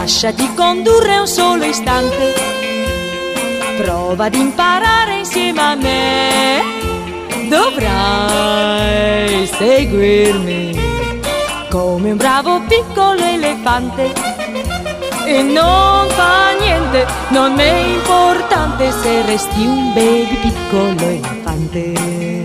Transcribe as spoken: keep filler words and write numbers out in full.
lasciati condurre un solo istante, prova ad imparare insieme a me, dovrai seguirmi come un bravo piccolo elefante. E non fa niente, non è importante se resti un baby piccolo elefante.